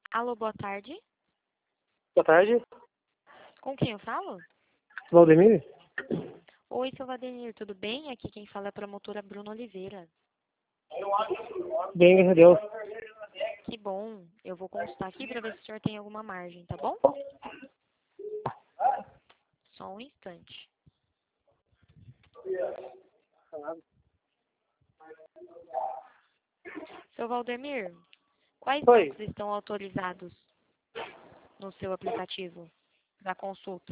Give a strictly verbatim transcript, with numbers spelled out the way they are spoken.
Alô, boa tarde. Boa tarde, Com quem eu falo? Valdemir. Oi, seu Valdemir, tudo bem? Aqui quem fala é a promotora Bruna Oliveira. Bem, graças a Deus. Que bom. Eu vou consultar aqui para ver se o senhor tem alguma margem, tá bom? Só um instante. Seu Valdemir, quais Oi. bancos estão autorizados no seu aplicativo da consulta?